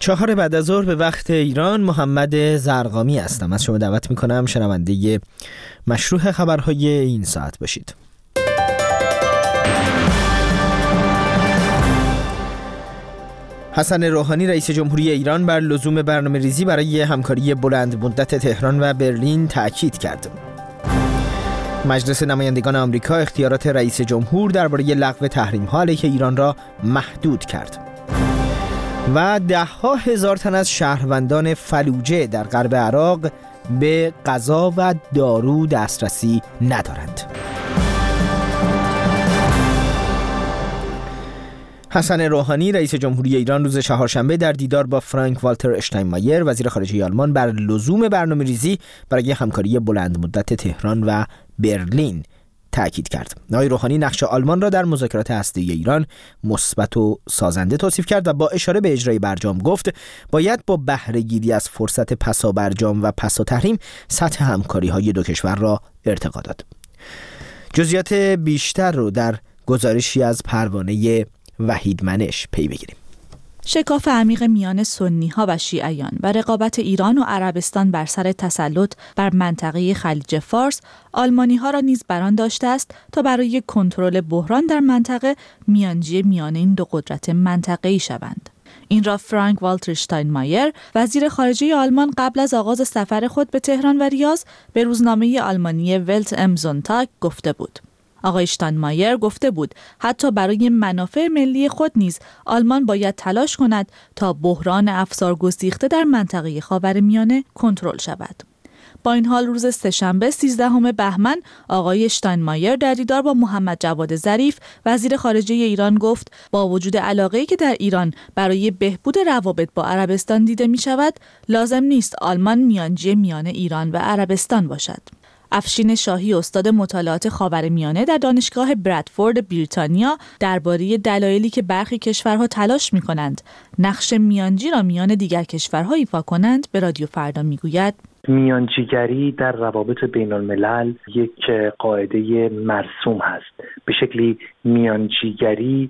4 بعد از ظهر به وقت ایران. محمد زرقامی هستم. از شما دعوت میکنم شنونده مشروع خبرهای این ساعت باشید. حسن روحانی رئیس جمهوری ایران بر لزوم برنامه‌ریزی برای همکاری بلند مدت تهران و برلین تأکید کرد. مجلس نمایندگان آمریکا اختیارات رئیس جمهور درباره لغو تحریم‌ها علیه ایران را محدود کرد. و 10,000 تن از شهروندان فلوجه در غرب عراق به غذا و دارو دسترسی ندارند. حسن روحانی رئیس جمهوری ایران روز چهارشنبه در دیدار با فرانک والتر اشتاینمایر وزیر خارجه آلمان بر لزوم برنامه‌ریزی برای همکاری بلند مدت تهران و برلین تأکید کرد. آقای روحانی نقش آلمان را در مذاکرات هسته‌ای ایران مثبت و سازنده توصیف کرد و با اشاره به اجرای برجام گفت باید با بهره‌گیری از فرصت پسا برجام و پسا تحریم سطح همکاری‌های دو کشور را ارتقا داد. جزئیات بیشتر رو در گزارشی از پروانه وحید منش پی بگیریم. شکاف عمیق میان سنی‌ها و شیعیان و رقابت ایران و عربستان بر سر تسلط بر منطقه خلیج فارس آلمانی‌ها را نیز بران داشته است تا برای کنترل بحران در منطقه میانجی میان این دو قدرت منطقه‌ای شوند. این را فرانک والتر اشتاینمایر وزیر خارجه آلمان قبل از آغاز سفر خود به تهران و ریاض به روزنامه آلمانی ولت ام زونتاگ گفته بود. آقای اشتاینمایر گفته بود حتی برای منافع ملی خود نیز آلمان باید تلاش کند تا بحران افسار گسیخته در منطقه خاورمیانه کنترل شود. با این حال روز سه‌شنبه 13 بهمن آقای اشتاینمایر در دیدار با محمد جواد ظریف وزیر خارجه ایران گفت با وجود علاقه‌ای که در ایران برای بهبود روابط با عربستان دیده می شود لازم نیست آلمان میانجی میان ایران و عربستان باشد. افشین شاهی استاد مطالعات خاورمیانه در دانشگاه برادفورد بریتانیا درباره دلایلی که برخی کشورها تلاش می‌کنند نقش میانجی را میان دیگر کشورها ایفا کنند به رادیو فردا میگوید میانجیگری در روابط بین الملل یک قاعده مرسوم هست. به شکلی میانجیگری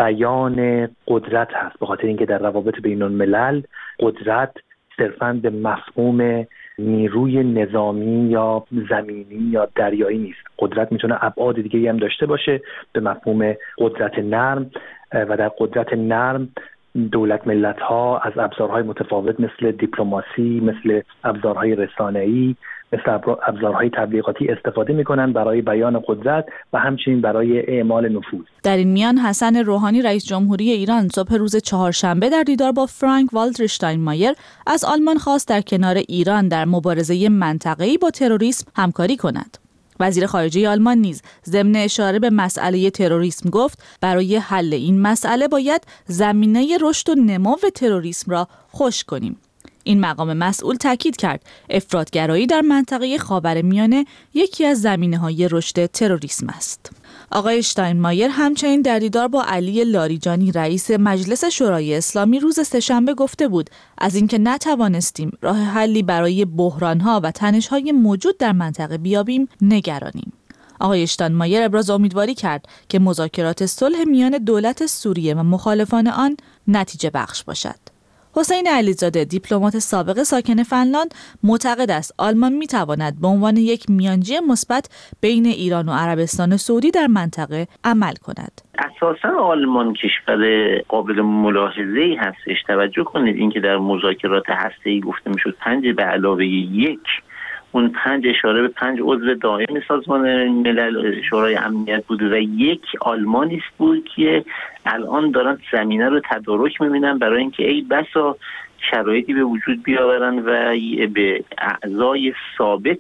بیان قدرت هست، به خاطر اینکه در روابط بین الملل قدرت صرفاً به مفهوم نیروی نظامی یا زمینی یا دریایی نیست. قدرت میتونه ابعاد دیگه‌ای هم داشته باشه به مفهوم قدرت نرم و در قدرت نرم دولت ملت ها از ابزارهای متفاوت مثل دیپلماسی، مثل ابزارهای رسانه‌ای، مثل ابزارهای تبلیغاتی استفاده میکنن برای بیان قدرت و همچنین برای اعمال نفوذ. در این میان حسن روحانی رئیس جمهوری ایران صبح روز چهارشنبه در دیدار با فرانک والتر اشتاینمایر از آلمان خواست در کنار ایران در مبارزه منطقه‌ای با تروریسم همکاری کند. وزیر خارجه آلمان نیز ضمن اشاره به مسئله تروریسم گفت برای حل این مسئله باید زمینه رشد و نمو تروریسم را خشک کنیم. این مقام مسئول تاکید کرد افراطگرایی در منطقه خاورمیانه یکی از زمینه‌های رشد تروریسم است. آقای اشتاینمایر همچنین در دیدار با علی لاریجانی رئیس مجلس شورای اسلامی روز سه‌شنبه گفته بود از اینکه نتوانستیم راه حلی برای بحران‌ها و تنش‌های موجود در منطقه بیابیم نگرانیم. آقای اشتاینمایر ابراز امیدواری کرد که مذاکرات صلح میان دولت سوریه و مخالفان آن نتیجه بخش باشد. حسین علیزاده دیپلمات سابق ساکن فنلاند معتقد است آلمان میتواند به عنوان یک میانجی مثبت بین ایران و عربستان سعودی در منطقه عمل کند. اساساً آلمان کشور قابل ملاحظه‌ای هستش. توجه کنید اینکه در مذاکرات هسته‌ای گفته میشد 5 به علاوه 1 اون 5 اشاره به 5 عضو دائم سازمان ملل شورای امنیت بود و 1 آلمانی بود که الان دارن زمینه رو تدارک می‌بینن برای اینکه ای بسا شرایطی به وجود بیاورن و به اعضای ثابت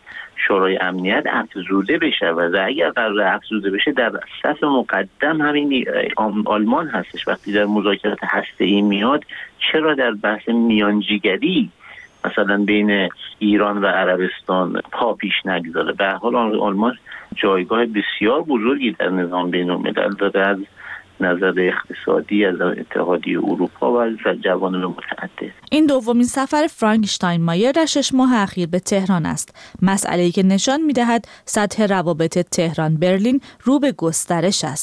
شورای امنیت افزوده بشه و اگر قرار افزوده بشه در صف مقدم همین آلمان هستش. وقتی در مذاکرات هسته‌ای میاد چرا در بحث میانجیگری مثلا بین ایران و عربستان پا پیش نگذاره؟ به هر حال آلمان جایگاه بسیار بزرگی در نظام بین الملل داره از نظر اقتصادی، از اتحادیه اروپا و از جوانب متعدد. این دومین سفر فرانک اشتاینمایر در 6 ماه اخیر به تهران است. مسئله‌ای که نشان می‌دهد سطح روابط تهران برلین رو به گسترش است.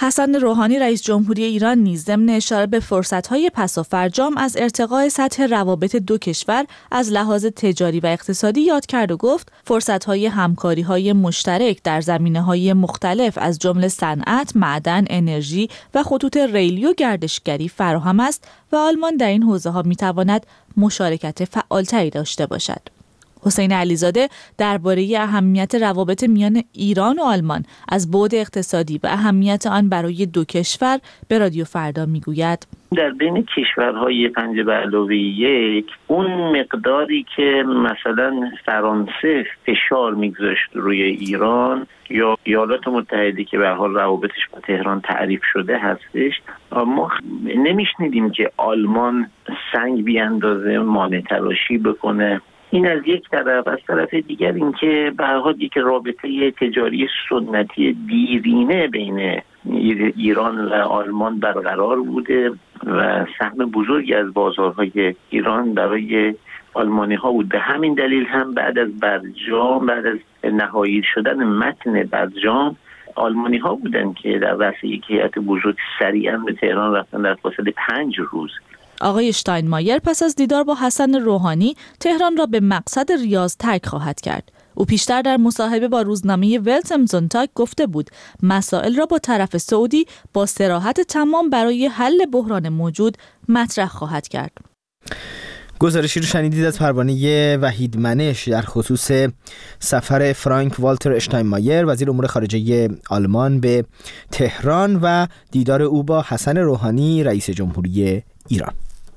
حسن روحانی رئیس جمهوری ایران نیز ضمن اشاره به فرصت‌های پس و فرجام از ارتقاء سطح روابط دو کشور از لحاظ تجاری و اقتصادی یاد کرد و گفت فرصت‌های همکاری‌های مشترک در زمینه‌های مختلف از جمله صنعت، معدن، انرژی و خطوط ریلی و گردشگری فراهم است و آلمان در این حوزه‌ها می‌تواند مشارکت فعالتری داشته باشد. حسین علیزاده درباره اهمیت روابط میان ایران و آلمان از بعد اقتصادی و اهمیت آن برای دو کشور به رادیو فردا میگوید: در بین کشورهای 5+1 اون مقداری که مثلا فرانسه فشار میگذاشت روی ایران یا ایالات متحده که به هر حال روابطش با تهران تعریف شده هستش، ما نمیشنیدیم که آلمان سنگ بیاندازه، مانع تراشی بکنه. این از یک طرف. از طرف دیگر اینکه به هر حال یک رابطه تجاری سنتی دیرینه بین ایران و آلمان برقرار بوده و سهم بزرگی از بازارهای ایران برای آلمانی ها بود. به همین دلیل هم بعد از برجام، بعد از نهایی شدن متن برجام، آلمانی ها بودن که در رأس یک هیئت بزرگ سریعا به تهران رفتن در فاصله 5 روز. آقای اشتاینمایر پس از دیدار با حسن روحانی تهران را به مقصد ریاض ترک خواهد کرد. او پیشتر در مصاحبه با روزنامه ولت ام زونتاگ گفته بود مسائل را با طرف سعودی با صراحت تمام برای حل بحران موجود مطرح خواهد کرد. گزارشی رو شنیدید از پروانه وحید منش در خصوص سفر فرانک والتر اشتاینمایر وزیر امور خارجه آلمان به تهران و دیدار او با حسن روحانی رئیس جمهوری ایران.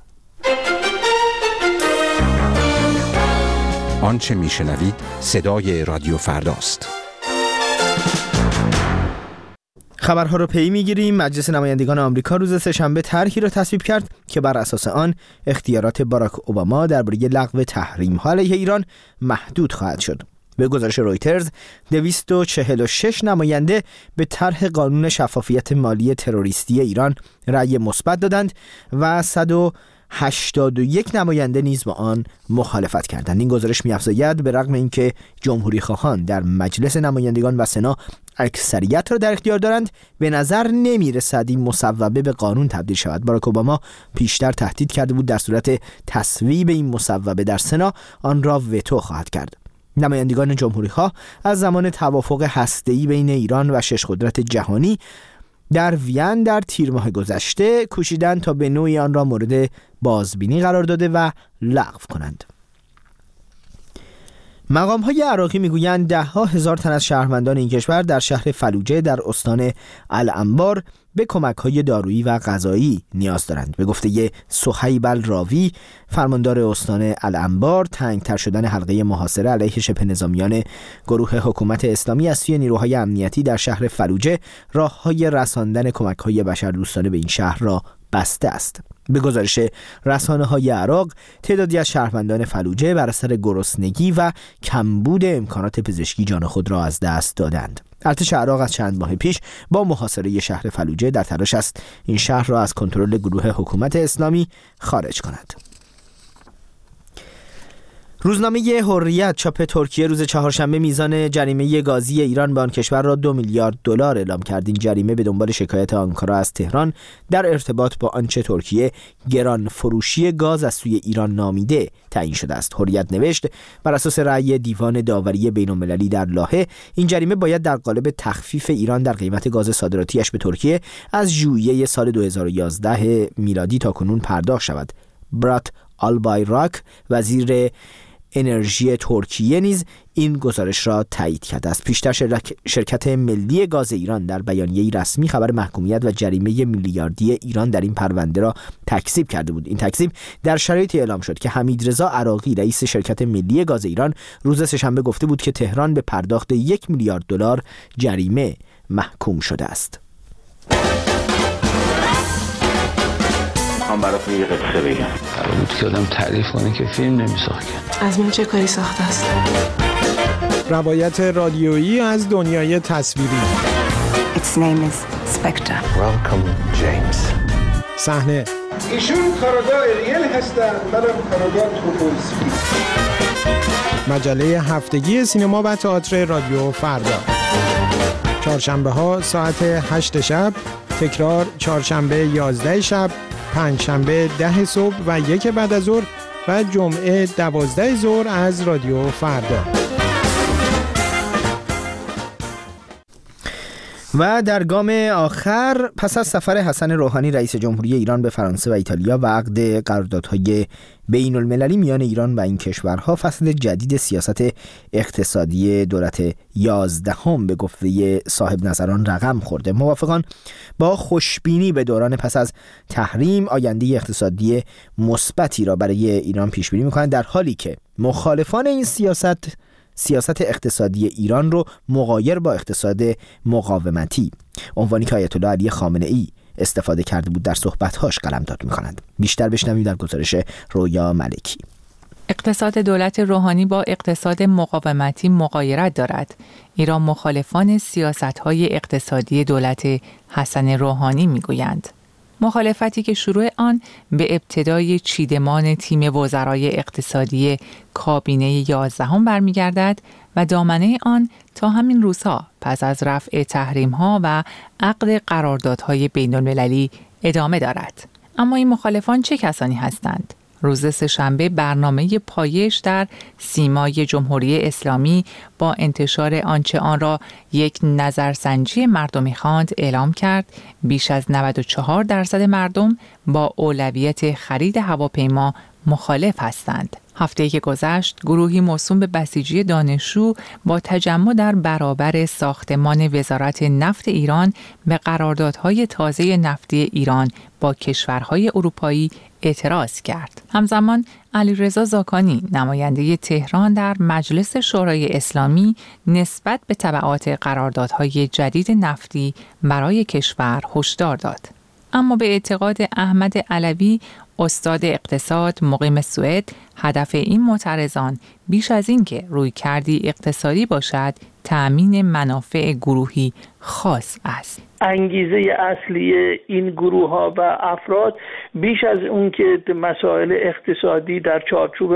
آنچه میشنوید صدای رادیو فرداست. خبرها رو پی میگیریم. مجلس نمایندگان آمریکا روز سه‌شنبه طرحی را تصویب کرد که بر اساس آن اختیارات باراک اوباما درباره لغو تحریم‌ها علیه ایران محدود خواهد شد. به گزارش رویترز 246 نماینده به طرح قانون شفافیت مالی تروریستی ایران رأی مثبت دادند و 181 نماینده نیز با آن مخالفت کردند. این گزارش می‌افزاید به رغم اینکه جمهوری خواهان در مجلس نمایندگان و سنا اکثریت را در اختیار دارند، به نظر نمی‌رسد این مصوبه به قانون تبدیل شود. باراک اوباما پیشتر تهدید کرده بود در صورت تصویب این مصوبه در سنا آن را وتو خواهد کرد. نمایندگان جمهوری‌خواه از زمان توافق هسته‌ای بین ایران و 6 قدرت جهانی در وین در تیر ماه گذشته کوشیدند تا به نوعی آن را مورد بازبینی قرار داده و لغو کنند. مقام‌های عراقی می‌گویند ده‌ها هزار تن از شهروندان این کشور در شهر فلوجه در استان الانبار به کمک‌های دارویی و غذایی نیاز دارند. به گفته صهیب الراوی، فرماندار استان الانبار، تنگ‌تر شدن حلقه محاصره علیه شبه نظامیان گروه حکومت اسلامی از سوی نیروهای امنیتی در شهر فلوجه راه‌های رساندن کمک‌های بشردوستانه به این شهر را بسته است. به گزارش رسانه‌های عراق، تعدادی از شهروندان فلوجه بر اثر گرسنگی و کمبود امکانات پزشکی جان خود را از دست دادند. ارتش عراق از چند ماه پیش با محاصره شهر فلوجه در تلاش است این شهر را از کنترل گروه حکومت اسلامی خارج کند. روزنامه حریت چاپ ترکیه روز چهارشنبه میزان جریمه گازی ایران به آن کشور را 2 میلیارد دلار اعلام کرد. این جریمه به دنبال شکایت آنکارا از تهران در ارتباط با آنچه ترکیه گران فروشی گاز از سوی ایران نامیده تعیین شده است. حریت نوشت بر اساس رأی دیوان داوری بین‌المللی در لاهه این جریمه باید در قالب تخفیف ایران در قیمت گاز صادراتیش به ترکیه از ژوئیه سال 2011 میلادی تا کنون پرداخت شود. برات آلبایراک وزیر انرژی ترکیه نیز این گزارش را تایید کرده است. پیشتر شرکت ملی گاز ایران در بیانیه‌ای رسمی خبر محکومیت و جریمه میلیاردی ایران در این پرونده را تکذیب کرده بود. این تکذیب در شرایطی اعلام شد که حمیدرضا عراقی رئیس شرکت ملی گاز ایران روز سه‌شنبه گفته بود که تهران به پرداخت 1 میلیارد دلار جریمه محکوم شده است. من براتون یه قصه بگم. قرار بود که آدم تعریف کنه که فیلم نمی‌ساخت. از من چه کاری ساخته است؟ روایت رادیویی از دنیای تصویری. Its name is Spectre. Welcome James. صحنه ایشون کارگاه ریل هستن، منم کارگاه توپولسکی. مجله هفتگی سینما و تئاتر رادیو فردا. چهارشنبه ها ساعت 8 شب تکرار چهارشنبه 11 شب، پنجشنبه 10 صبح و 1 بعد از ظهر و جمعه 12 ظهر از رادیو فردا. و در گام آخر، پس از سفر حسن روحانی رئیس جمهوری ایران به فرانسه و ایتالیا و عقد قراردادهای بین المللی میان ایران و این کشورها، فصل جدید سیاست اقتصادی دولت 11 به گفته صاحب نظران رقم خورده. موافقان با خوشبینی به دوران پس از تحریم آینده اقتصادی مثبتی را برای ایران پیش بینی می‌کنند، در حالی که مخالفان این سیاست اقتصادی ایران رو مغایر با اقتصاد مقاومتی، عنوانی که آیت الله علی خامنه‌ای استفاده کرده بود، در صحبت‌هاش قلمداد می‌کنند. بیشتر بشنویم در گزارش رویا ملکی. اقتصاد دولت روحانی با اقتصاد مقاومتی مغایرت دارد. ایران مخالفان سیاست‌های اقتصادی دولت حسن روحانی می‌گویند. مخالفتی که شروع آن به ابتدای چیدمان تیم وزرای اقتصادی کابینه 11 برمیگردد و دامنه آن تا همین روزها پس از رفع تحریم‌ها و عقد قراردادهای بین‌المللی ادامه دارد. اما این مخالفان چه کسانی هستند؟ روز سه‌شنبه برنامه پایش در سیمای جمهوری اسلامی با انتشار آنچه آن را یک نظرسنجی مردمی خواند اعلام کرد بیش از 94% مردم با اولویت خرید هواپیما مخالف هستند. هفته‌ای که گذشت، گروهی موسوم به بسیجی دانشجو با تجمع در برابر ساختمان وزارت نفت ایران به قراردادهای تازه نفتی ایران با کشورهای اروپایی اعتراض کرد. همزمان علیرضا زاکانی، نماینده تهران در مجلس شورای اسلامی، نسبت به تبعات قراردادهای جدید نفتی برای کشور هشدار داد. اما به اعتقاد احمد علوی، استاد اقتصاد مقیم سوئد، هدف این معترضان بیش از این که رویکردی اقتصادی باشد، تأمین منافع گروهی خاص است. انگیزه اصلی این گروه ها و افراد بیش از اون که مسائل اقتصادی در چارچوب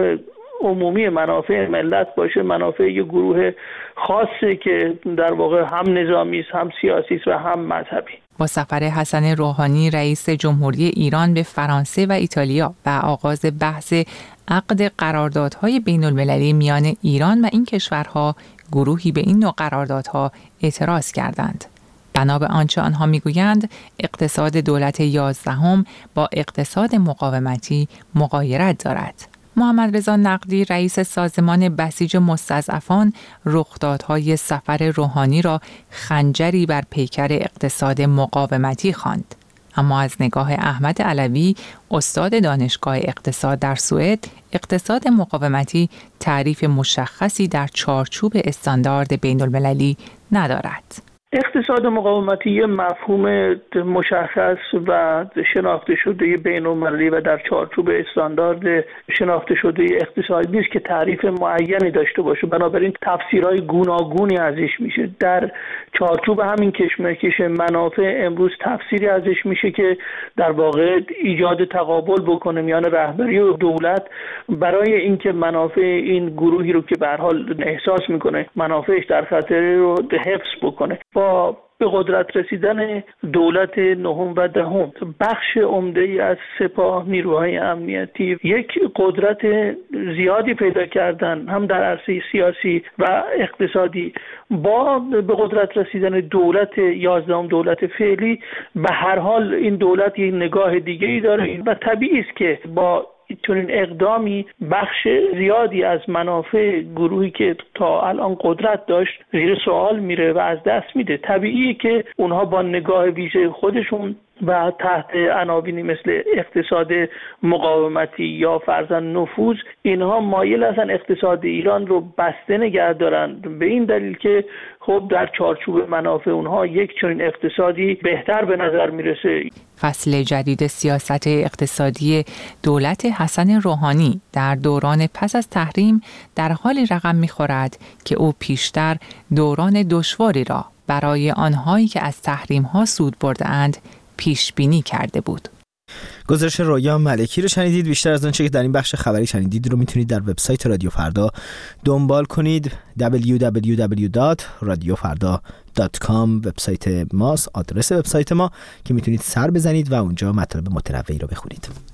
عمومی منافع ملت باشه، منافع یک گروه خاصه که در واقع هم نظامی است، هم سیاسی است و هم مذهبی. با سفر حسن روحانی رئیس جمهوری ایران به فرانسه و ایتالیا و آغاز بحث عقد قراردادهای بین المللی میان ایران و این کشورها، گروهی به این نوع قراردادها اعتراض کردند. بنا به آنچه آنها میگویند، اقتصاد دولت 11 با اقتصاد مقاومتی مغایرت دارد. محمد رضا نقدی، رئیس سازمان بسیج مستضعفان، رخدادهای سفر روحانی را خنجری بر پیکر اقتصاد مقاومتی خواند. اما از نگاه احمد علوی، استاد دانشگاه اقتصاد در سوئد، اقتصاد مقاومتی تعریف مشخصی در چارچوب استاندارد بین‌المللی ندارد. اقتصاد مقاومتی یه مفهوم مشخص و شناخته شده بین‌المللی و در چارچوب استاندارد شناخته شده اقتصادی نیست که تعریف معینی داشته باشه، بنابراین تفسیرهای گوناگونی ازش میشه. در چارچوب همین کشمکش منافع امروز تفسیری ازش میشه که در واقع ایجاد تقابل بکنه میان رهبری و دولت برای اینکه منافع این گروهی رو که به هر حال احساس میکنه منافعش در خطر رو حفظ بکنه. با به قدرت رسیدن دولت 9 و 10 بخش عمده‌ای از سپاه، نیروهای امنیتی یک قدرت زیادی پیدا کردن، هم در عرصه سیاسی و اقتصادی. با به قدرت رسیدن دولت 11 دولت فعلی، به هر حال این دولت یک نگاه دیگه‌ای داره و طبیعی است که با چنین اقدامی بخش زیادی از منافع گروهی که تا الان قدرت داشت زیر سوال میره و از دست میده. طبیعیه که اونها با نگاه ویژه خودشون و تحت عناوینی مثل اقتصاد مقاومتی یا فرضاً نفوذ، اینها مایل هستن اقتصاد ایران رو بسته نگه دارن، به این دلیل که خب در چارچوب منافع اونها یک چنین اقتصادی بهتر به نظر میرسه. فصل جدید سیاست اقتصادی دولت حسن روحانی در دوران پس از تحریم در حالی رقم میخورد که او پیشتر دوران دشواری را برای آنهایی که از تحریم ها سود برده اند پیش بینی کرده بود. گزارش رویا ملکی رو شنیدید. بیشتر از آنچه که در این بخش خبری شنیدید رو میتونید در وبسایت رادیو فردا دنبال کنید. www.radiofarda.com وبسایت ماست، آدرس وبسایت ما که میتونید سر بزنید و اونجا مطالب متنوعی رو بخونید.